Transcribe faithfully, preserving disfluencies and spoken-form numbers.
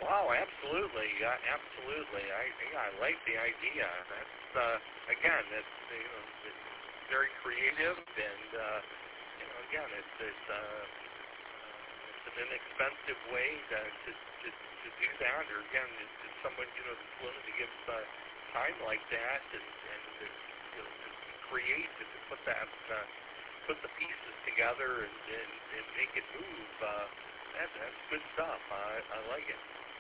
Wow, absolutely, uh, absolutely. I yeah, I like the idea. That's uh, again, it's you know, it's very creative, and uh, you know, again, it's it's uh, uh, it's an inexpensive way to to, to, to do that. Or again, it's, it's someone you know that's willing to give uh, time like that, and and to, you know to create and to put that uh, put the pieces together and and, and make it move. Uh, that that's good stuff. I I like it.